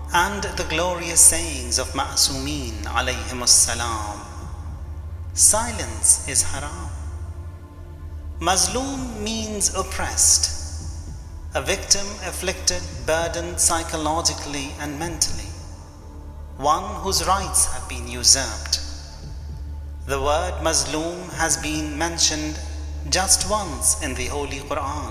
and the glorious sayings of Ma'sumin alayhimus salam. Silence is haram. Mazloom means oppressed, a victim afflicted, burdened psychologically and mentally, one whose rights have been usurped. The word Mazloom has been mentioned just once in the Holy Quran.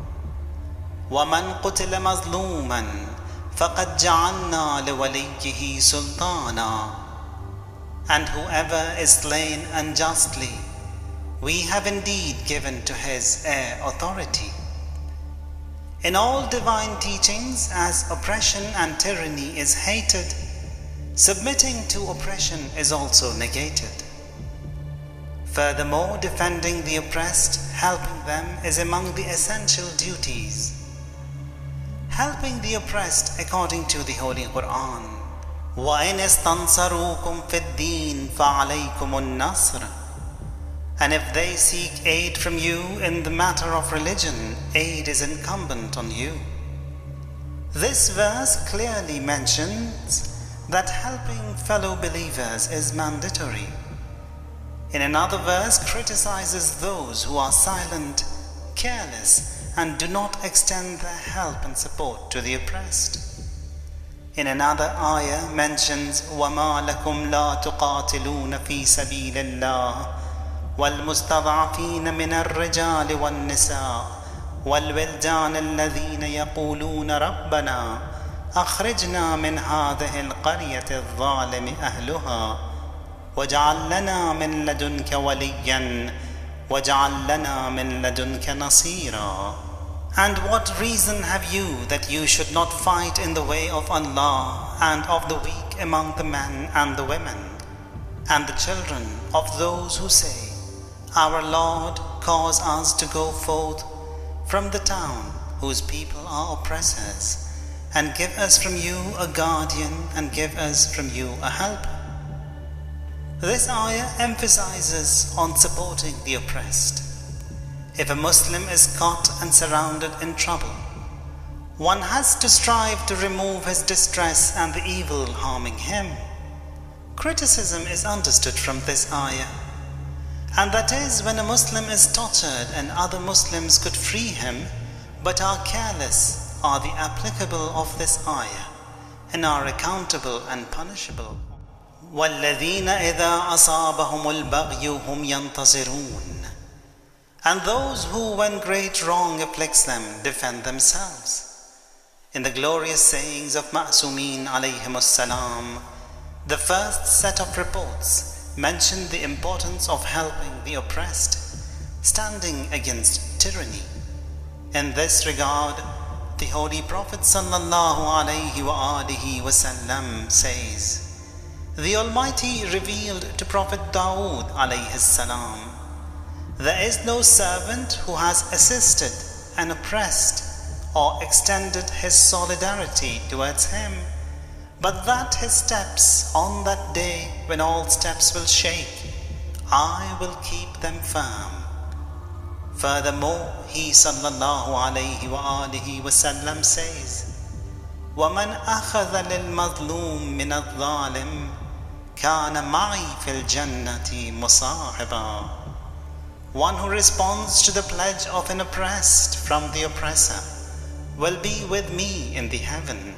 وَمَنْ قُتِلَ مَظْلُومًا فَقَدْ جَعَلْنَا لِوَلِيِّهِ سُلْطَانًا. And whoever is slain unjustly, we have indeed given to his heir authority. In all divine teachings, as oppression and tyranny is hated, submitting to oppression is also negated. Furthermore, defending the oppressed, helping them is among the essential duties. Helping the oppressed according to the Holy Quran. وَإِنِ اسْتَنْصَرُوكُمْ فِي الدِّينِ فَعَلَيْكُمُ النَّصْرُ. And if they seek aid from you in the matter of religion, aid is incumbent on you. This verse clearly mentions that helping fellow believers is mandatory. In another verse, criticizes those who are silent, careless, and do not extend their help and support to the oppressed. In another ayah mentions وَمَا لَكُمْ لَا تُقَاتِلُونَ فِي سَبِيلِ اللَّهِ وَالْمُسْتَضْعَفِينَ مِنَ الرِّجَالِ وَالنِّسَاءِ وَالْوِلْدَانِ الَّذِينَ يَقُولُونَ رَبَّنَا أَخْرِجْنَا مِنْ هَذِهِ الْقَرْيَةِ الظَّالِمِ أَهْلُهَا وَاجْعَلْ لَنَا مِنْ لَدُنْكَ وَلِيًّا وَاجْعَلْ لَنَا مِنْ لَدُنْكَ نَصِيرًا. And what reason have you that you should not fight in the way of Allah and of the weak among the men and the women and the children of those who say, Our Lord, cause us to go forth from the town whose people are oppressors, and give us from you a guardian and give us from you a helper. This ayah emphasizes on supporting the oppressed. If a Muslim is caught and surrounded in trouble, one has to strive to remove his distress and the evil harming him. Criticism is understood from this ayah, and that is when a Muslim is tortured and other Muslims could free him but are careless, are the applicable of this ayah and are accountable and punishable. وَالَّذِينَ إِذَا أَصَابَهُمُ الْبَغْيُ هُمْ يَنْتَصِرُونَ. And those who, when great wrong afflicts them, defend themselves. In the glorious sayings of Ma'sumin alayhimus salam, the first set of reports mentioned the importance of helping the oppressed, standing against tyranny. In this regard, the Holy Prophet sallallahu alayhi wa alihi wasallam says, the Almighty revealed to Prophet Dawood alayhi salam, there is no servant who has assisted an oppressed or extended his solidarity towards him, but that his steps on that day when all steps will shake, I will keep them firm. Furthermore, he sallallahu alayhi wa alihi wasallam says, وَمَنْ أَخَذَ لِلْمَظْلُومِ مِنَ الظَّالِمِ كَانَ مَعِي فِي الْجَنَّةِ مُصَاحِبًا. One who responds to the pledge of an oppressed from the oppressor will be with me in the heaven.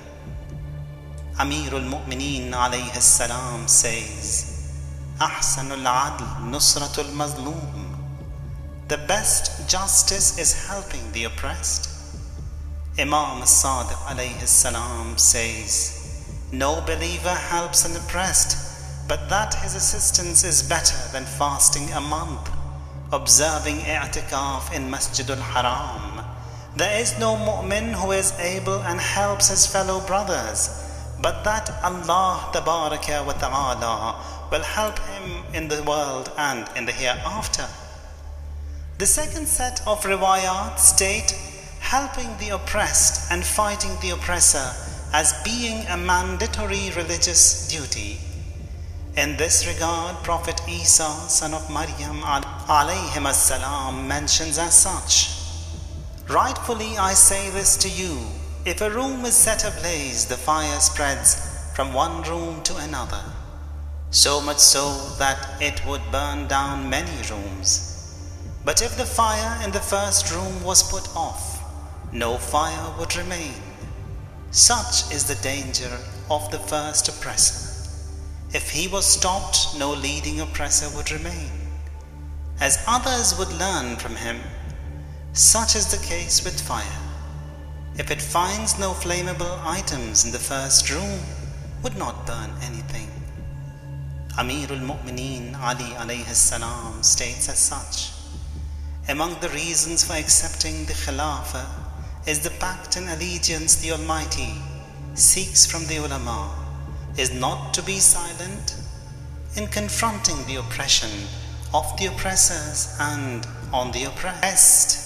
Amirul Mu'mineen alayhi salam says, Ahsanul Adl Nusratul Mazloom. The best justice is helping the oppressed. Imam Sadiq alayhi salam says, no believer helps an oppressed, but that his assistance is better than fasting a month, observing i'tikaf in Masjidul Haram. There is no mu'min who is able and helps his fellow brothers, but that Allah Tabaraka wa Ta'ala will help him in the world and in the hereafter. The second set of riwayat state helping the oppressed and fighting the oppressor as being a mandatory religious duty. In this regard, Prophet Isa, son of Maryam alayhim as-salam, mentions as such, rightfully I say this to you, If a room is set ablaze, the fire spreads from one room to another, so much so that it would burn down many rooms. But if the fire in the first room was put off, no fire would remain. Such is the danger of the first oppressor. If he was stopped, no leading oppressor would remain. As others would learn from him, such is the case with fire. If it finds no flammable items in the first room, would not burn anything. Amirul Mu'mineen Ali alayhi salam states as such, among the reasons for accepting the Khilafah is the pact and allegiance the Almighty seeks from the ulama is not to be silent in confronting the oppression of the oppressors and on the oppressed.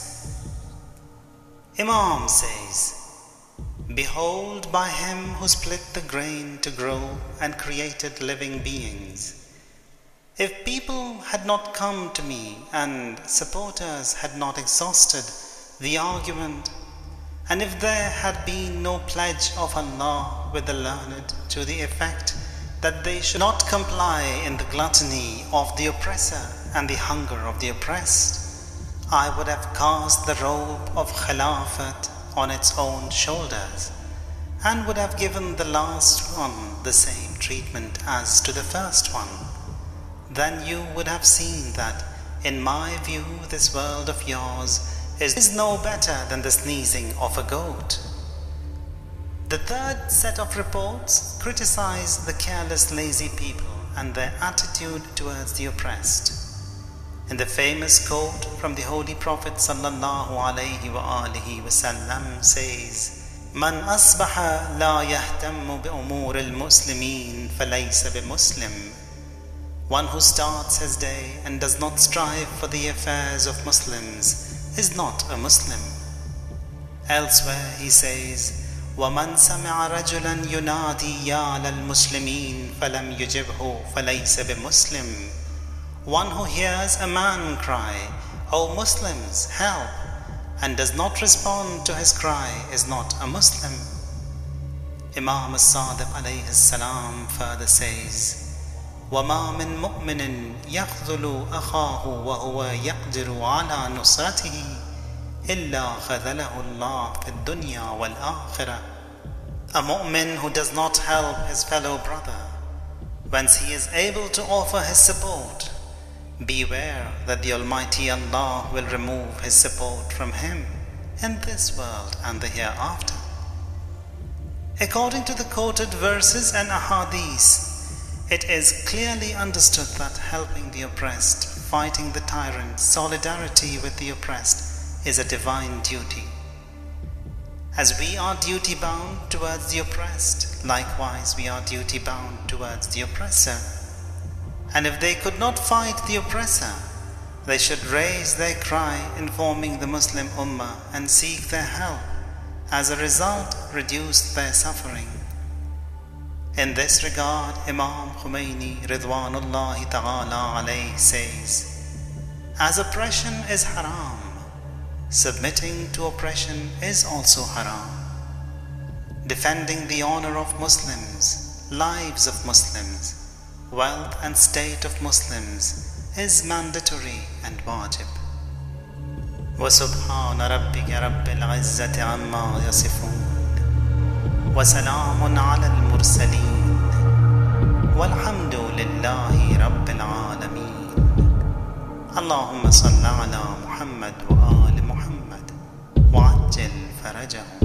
Imam says, "Behold, by him who split the grain to grow and created living beings. If people had not come to me and supporters had not exhausted the argument, and if there had been no pledge of Allah with the learned to the effect that they should not comply in the gluttony of the oppressor and the hunger of the oppressed, I would have cast the robe of Khilafat on its own shoulders and would have given the last one the same treatment as to the first one. Then you would have seen that, in my view, this world of yours is no better than the sneezing of a goat." The third set of reports criticize the careless, lazy people and their attitude towards the oppressed. In the famous quote from the Holy Prophet sallallahu alaihi wasallam says, "Man asbaha la yahtammu bi umur al-muslimin falaysa bi-muslim." One who starts his day and does not strive for the affairs of Muslims is not a Muslim. Elsewhere he says, وَمَنْ سَمِعَ رَجُلًا يُنَادِي يَا لَلْمُسْلِمِينَ فَلَمْ يُجِبْهُ فَلَيْسَ بِمُسْلِمٍ. One who hears a man cry, "O Muslims, help," and does not respond to his cry is not a Muslim. Imam as-Sadiq alayhi salam further says, وَمَا مِن مُؤْمِنٍ يَخْذُلُ أَخَاهُ وَهُوَ يَقْدِرُ عَلَى نُصْرَتِهِ إِلَّا خَذَلَهُ اللَّهُ فِي الدُّنْيَا وَالْآخِرَةِ. A mu'min who does not help his fellow brother, whence he is able to offer his support, beware that the Almighty Allah will remove his support from him in this world and the hereafter. According to the quoted verses and ahadith, it is clearly understood that helping the oppressed, fighting the tyrant, solidarity with the oppressed is a divine duty. As we are duty bound towards the oppressed, likewise we are duty bound towards the oppressor. And if they could not fight the oppressor, they should raise their cry informing the Muslim Ummah and seek their help, as a result reduce their suffering. In this regard, Imam Khomeini Ridwanullahi Ta'ala alayhi says, "As oppression is haram, submitting to oppression is also haram. Defending the honor of Muslims, lives of Muslims, wealth and state of Muslims is mandatory and wajib." وَسُبْحَانَ رَبِّكَ رَبِّ الْعِزَّةِ عَمَّا يَصِفُونَ وَسَلَامٌ عَلَى الْمُرْسَلِينَ وَالْحَمْدُ لِلَّهِ رَبِّ الْعَالَمِينَ. اللهم صل على محمد وآل محمد وعجل فرجهم.